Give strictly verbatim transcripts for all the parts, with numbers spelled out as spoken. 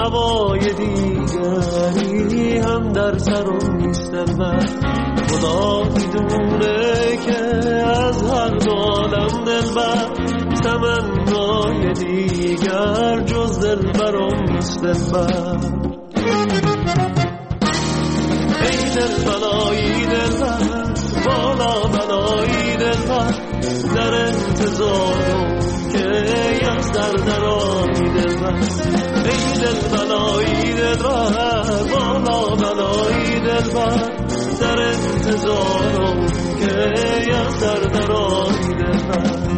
هوای دیگری هم در سرم نیست دلبر. خدا میدونه که از هر عالم دلبر تمنای دیگر جز دلبرم نیست دلبر. ای دل بلایی دلبر بالا بلایی دلبر در انتظارم که از در درانی دلبر. ای دل بلایی دلبر بالا بلایی دلبر در انتظارم که از در درانی دلبر.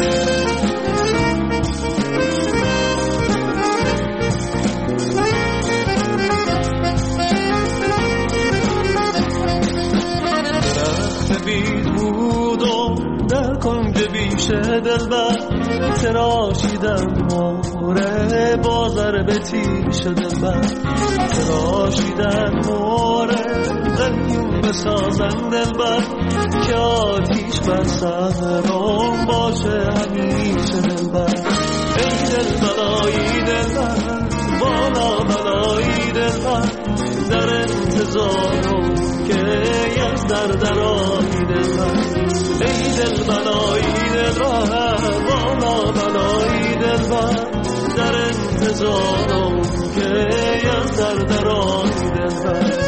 بید بودم در کنج بیشه دلبر تراشیدم موره بازر به تیشه دلبر. تراشیدم موره قلیون بسازم دلبر که آتیش بر سرم باشه همیشه دلبر. ای دل بلایی دلبر بالا بلایی دلبر در انتظارم که از در درانی دلبر. ای دل بلایی دلبر بالا بلایی دلبر در انتظارم که از در درانی دلبر.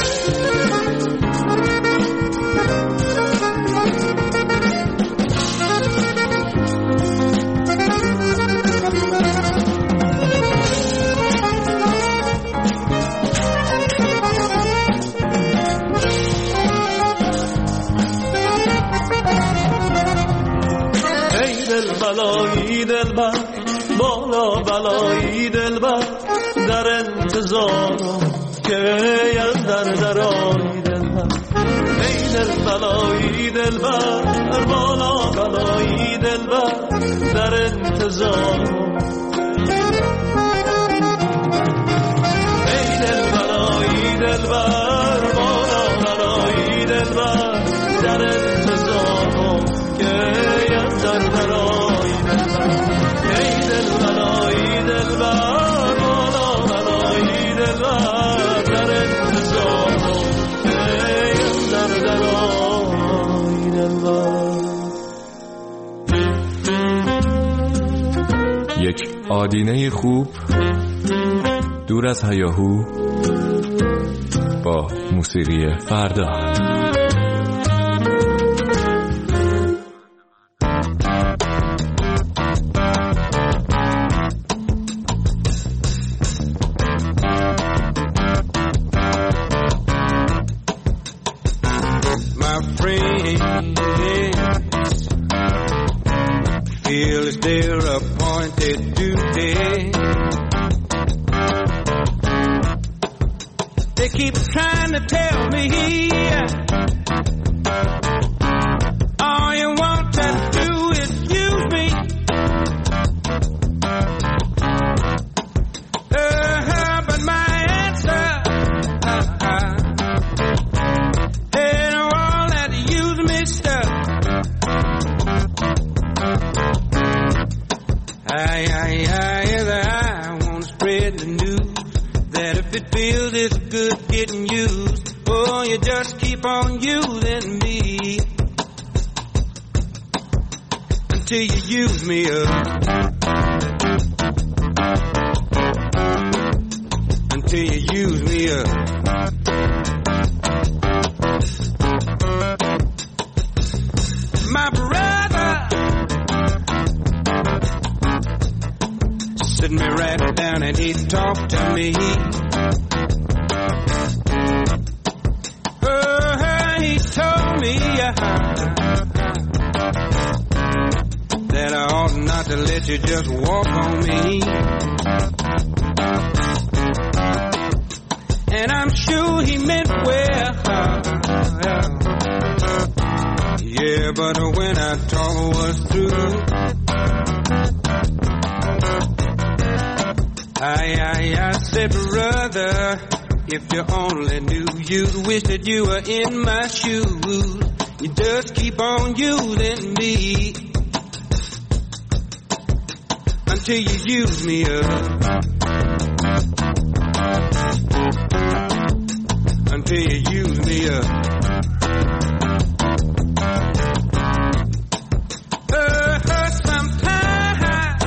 بلایی دلبر بالا بلایی دلبر در انتظارم که از در درانی دلبر. ای دل بلایی دلبر بالا بلایی دلبر در انتظارم. ای دل بلایی دلبر بالا بلایی دلبر در انتظارم که از در درانی دلبر. ای دل بلایی دلبر بالا بلایی دلبر در انتظارم که از در درانی دلبر. یک آدینه خوب دور از هیاهو با موسیقی فردا. Feel it's their appointed duty. They keep trying to tell me all you want to do is use me. Uh, but my answer uh, uh, ain't all that use me stuff. I, I, I, I want to spread the news that if it feels it's good getting used, oh, you just keep on using me until you use me up, until you use me up. My brother sit me right down and he talked to me. Oh, he told me uh, that I ought not to let you just walk on me. And I'm sure he meant well. Yeah, but when I talk was through, I, I, I said, brother, if you only knew, you'd wish that you were in my shoes. You just keep on using me until you use me up, until you use me up. Uh, sometimes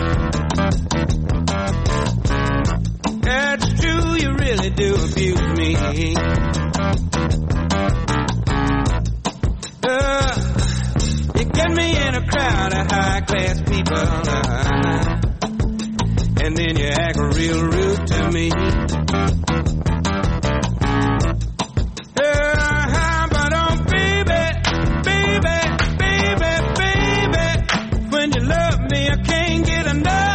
that's true, you really do abuse me. Uh, you get me in a crowd of high-class people, uh, and then you act real rude to me. Uh, but oh baby, baby, baby, baby, when you love me I can't get enough.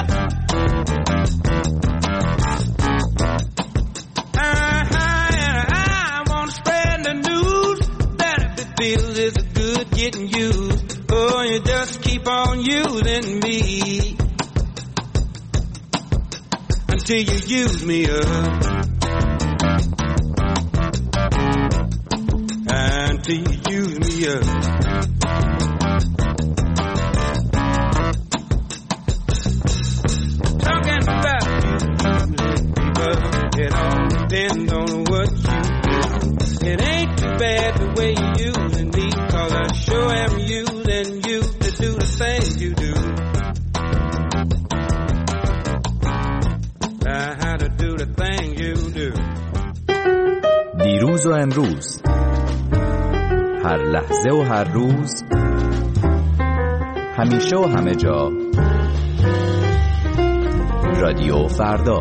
Uh, and I wanna spread the news that if it feels it's good getting used, oh you just keep on using me till you use me up, until you use me up. Talking about using people, it all depends on what you do. It ain't too bad the way you using me, 'cause I sure am using you to do the things you do. دیروز و امروز، هر لحظه و هر روز، همیشه و همه جا، رادیو فردا.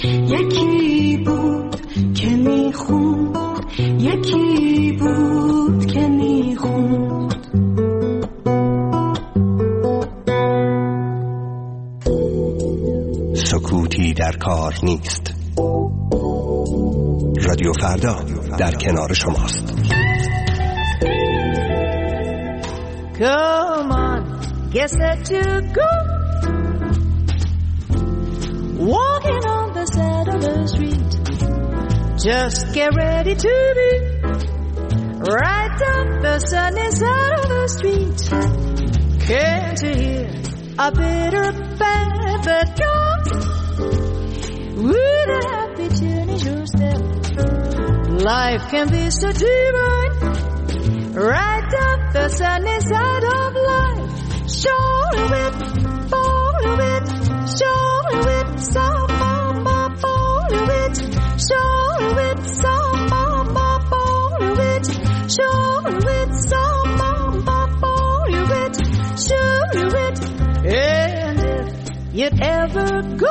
یکی بود سکوتی در کار نیست. رادیو فردا در کنار شماست. Come on, get set to go. Walking on the side of the street. Just get ready to be right up the sunny side of the street. Can't you hear a bitter band that comes with a happy tune in your step? Life can be so divine, right up the sunny side of life. Show it, follow it, show it, some mama, follow it, show it, some mama, follow it, show it, some mama, follow it, show it. And if you'd ever go,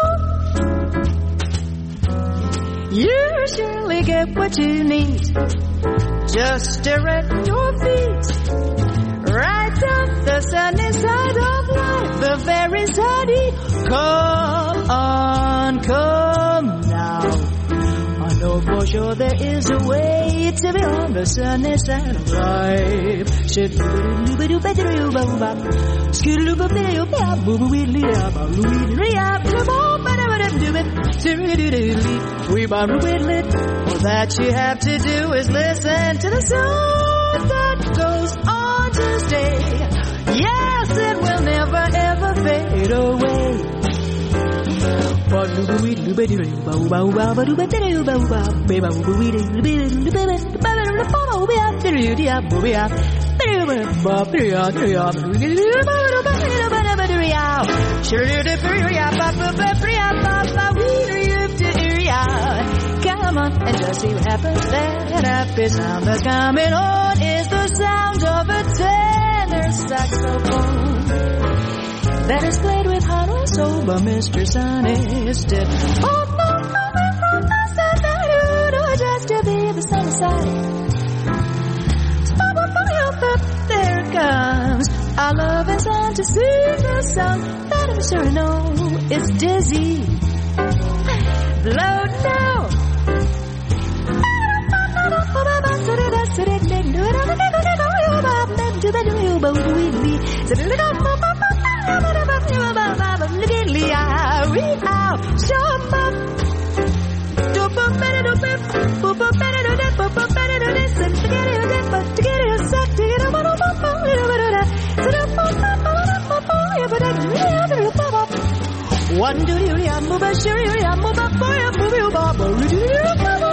you surely get what you need. Just direct your feet right up the sunny side of life, the very sunny. Come on, come now. I know for sure there is a way to be on the sunny side of life. All that you have to do is listen to the song that goes on to stay. Yes, it will never ever fade away. Come on and just see what happens. That happy sound that's coming on is the sound of a tenor saxophone that is played with hot and sober Mister Sonny Stitt. Oh no, no, no, no, no, just to be the sunny side. There comes our loving son to sing the song that I'm sure know it's dizzy. Blow now. One do you ya move a sure ya move a boy a move you baba do you baba.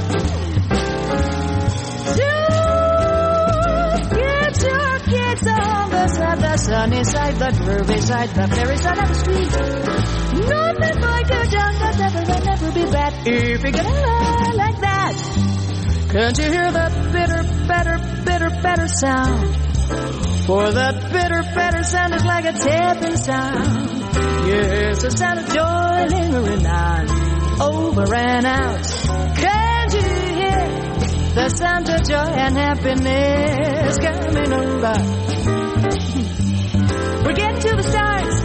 Get your kids on the side, the sunny side, the groovy side, the very side of the street. Nothing like a junk that never will never be bad if you're gonna lie like that. Can't you hear that bitter, better, bitter, better sound? For that bitter, better sound is like a tapping sound. Yes, the sound of joy lingering on, over and out. Can't you hear the sound of joy and happiness coming over? We're getting to the stars.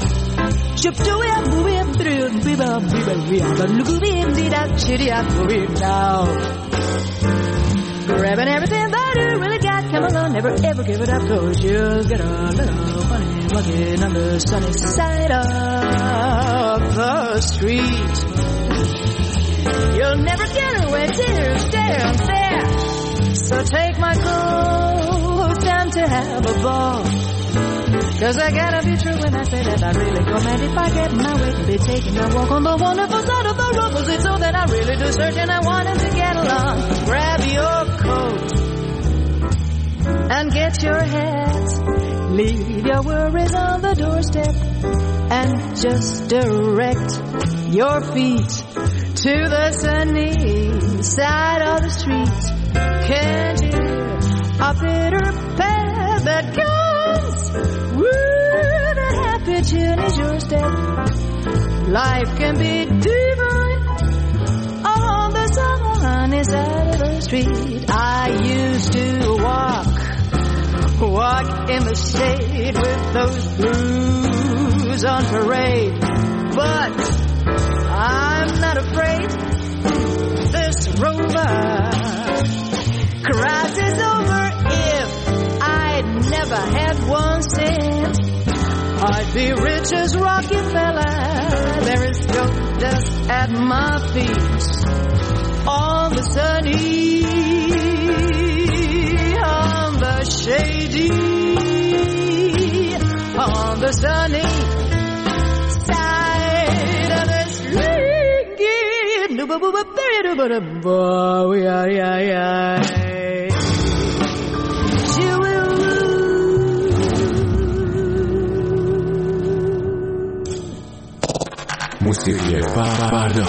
Now, grabbing everything that you really got. Come along, never ever give it up, 'cause you'll get a little funny walking on the sunny side of the street. You'll never get away till down there. So take my clothes down to have a ball. 'Cause I gotta be true when I say that I really go mad if I get my way to be taking a walk on the wonderful side of the road. 'Cause it's so that I really do search and I wanted to get along. Grab your coat and get your hat. Leave your worries on the doorstep and just direct your feet to the sunny side of the street. Can't you hear a bitter path that comes with a happy tune is your step? Life can be divine on the sunny side of the street. I used to walk, walk in the shade with those blues on parade. But rover. Crisis over if I'd never had one cent. I'd be rich as Rockefeller. There is gold dust at my feet on the sunny, on the shady, on the sunny side of the street. موسیقی فردا.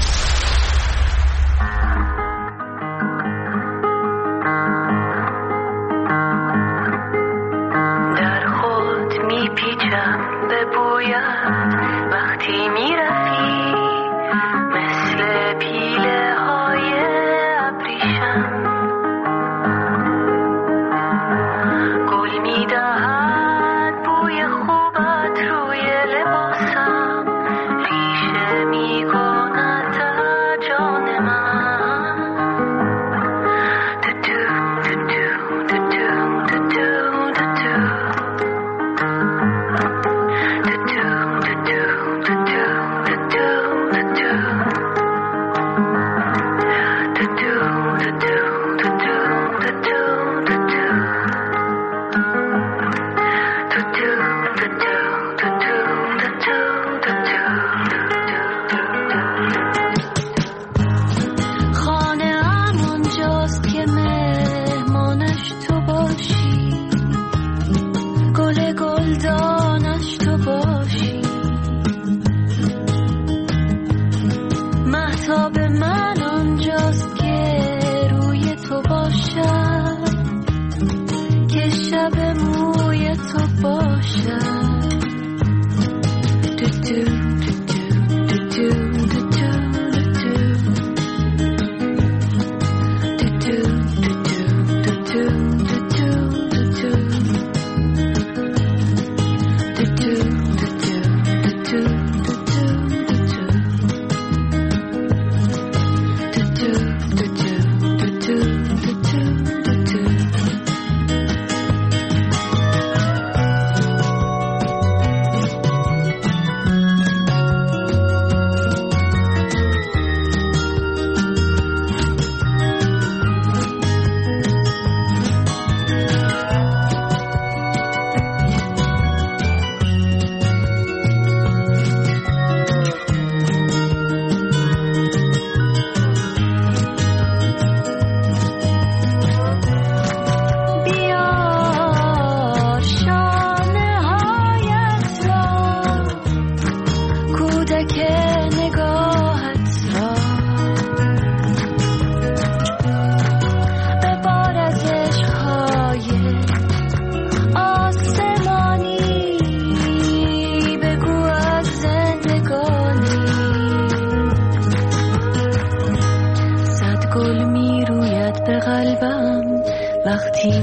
وقتی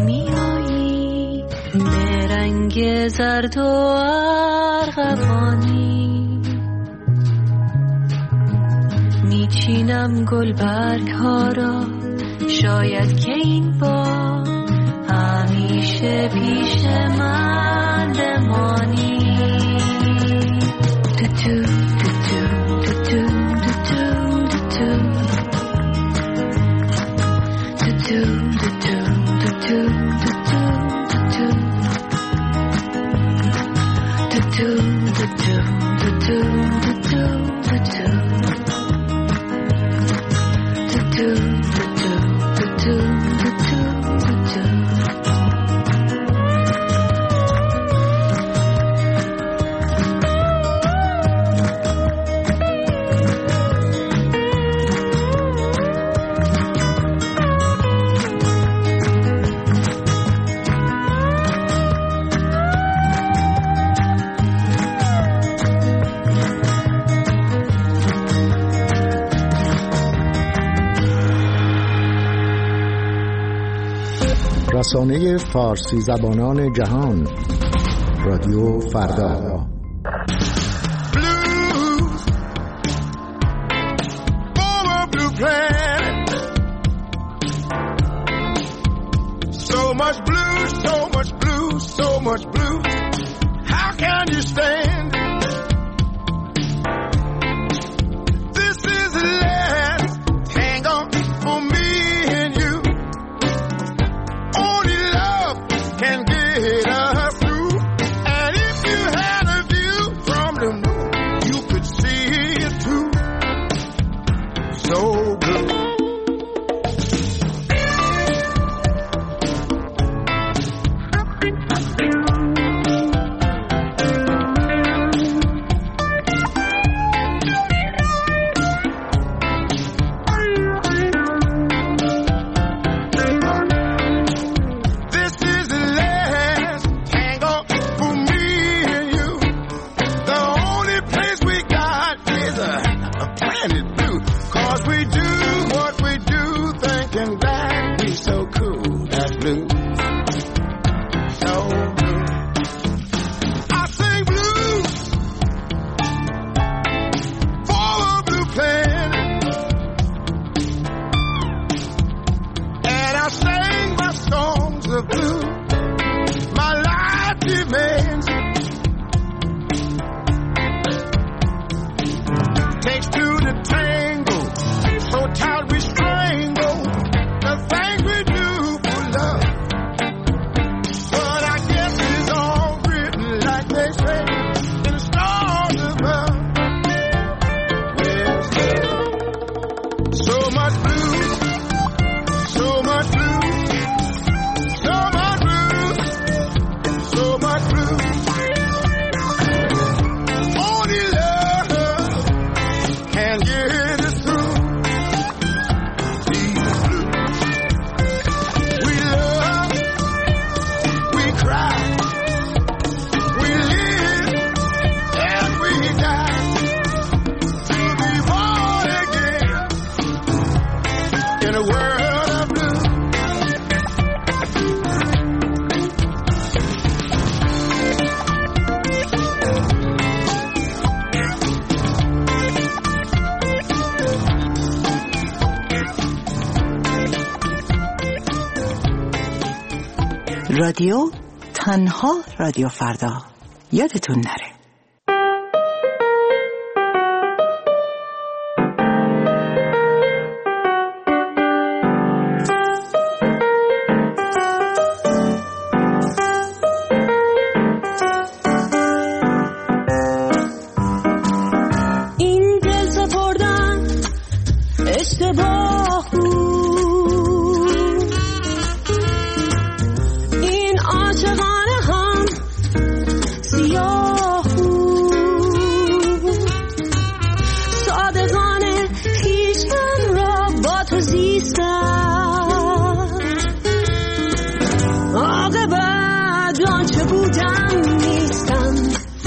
میایی به رنگ زرد و ارغوانی میچینم گلبرگ ها را شاید که این بار همیشه پیش من بمانی تو تو تو تو تو تو رسانه فارسی زبانان جهان رادیو فردا. Blues for a blue planet. much blue, so much blue, so much blue. How can you stand it? This is the last tango for me and you. Only love can get us through. And if you had a view from the moon, you could see it too. So blue. رادیو تنها رادیو فردا، یادتون نره. این دل سپردن اشتباه بود، عاشقانه هم سیاه بود، صادقانه خویشتن را با تو زیستم، عاقبت آنچه بودم نیستم،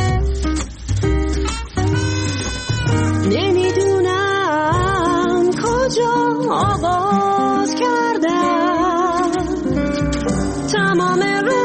نمیدونم کجا آغاز کردم، تمام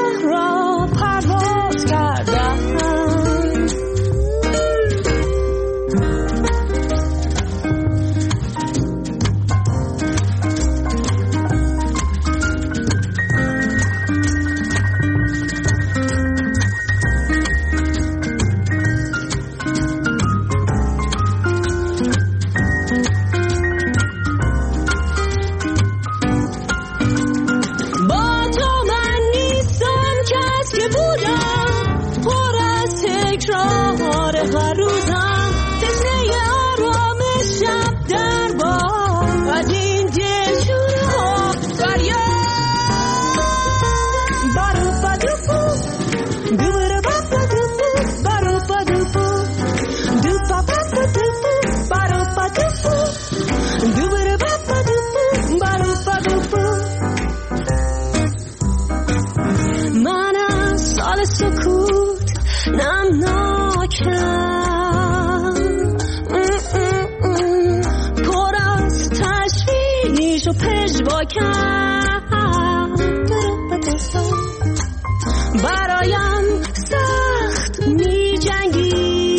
هر روزم تشنه آرامشم در باد، از این دلشوره ها فریاد بارو بدوپو دوباره بدوپو بارو بدوپو دوپا بدوپو بارو بدوپو دوباره بدوپو بارو بدوپو. منم سال سکوت نمناکم، پر از تشویش و پژواکم، برایم سخت می جنگی،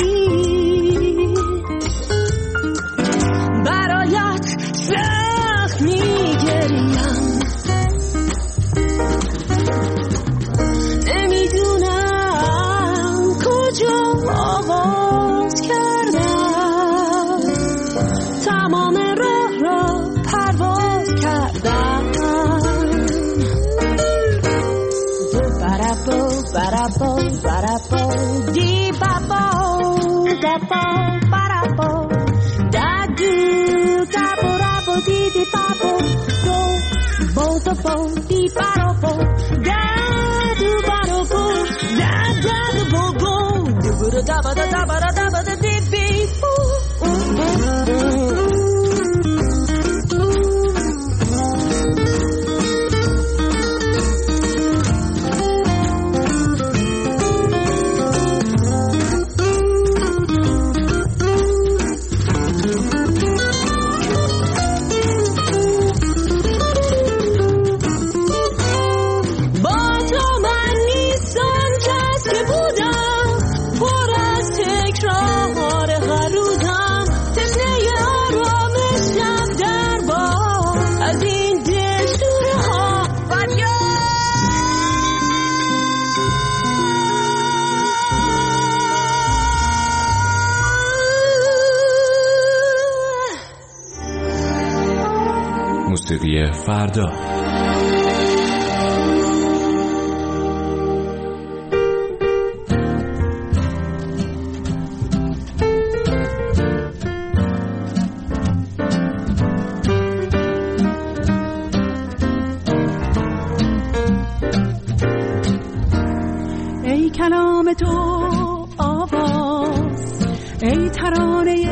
برایت سخت می گریم، da-bo, dee-ba-bo, da-bo, ba-da-bo, da-do, da-bo-da-bo, dee-dee-ba-bo, do, bo-da-bo, dee-ba-da-bo, da-do-ba-da-bo, da-da-da-bo-bo, do-ba-da-da-ba-da-da-ba-da-da-ba-da-dee-bee-boo. موسیقی فردا. ای کلام تو آواز، ای ترانه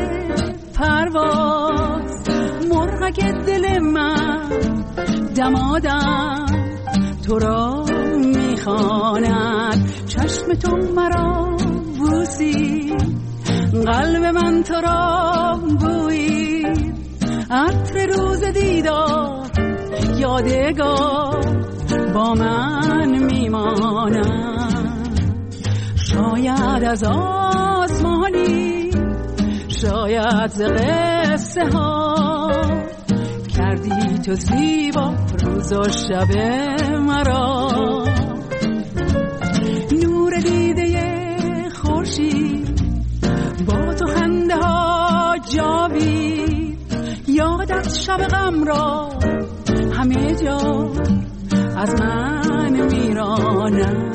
پرواز، مرغک دل من دمادم تو را میخواند. چشم تو مرا بوسی، قلب من تو را بویی، عطر روز دیدار یادگار با من میماند. شاید از آسمانی، شاید ز قصه ها، کردی تو زیبا روز و شب مرا. نور دیده خورشید با تو خنده ها جاوید، یادت شب غم را همه جا از من میرانم.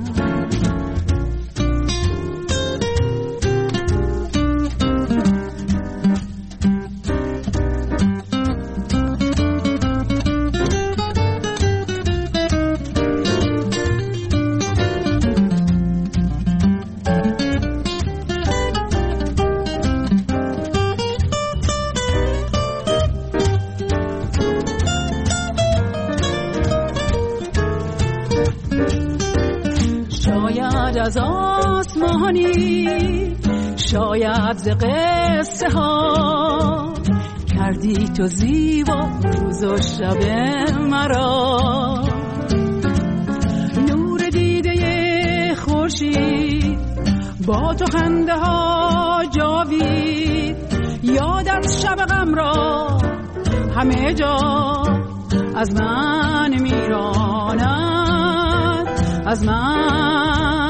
از آسمانی، شاید ز قصه ها، کردی تو زیبا روز و شب مرا. نور دیده خورشید با تو خنده ها جاوید، یادت شب غم را همه جا از من میراند، از من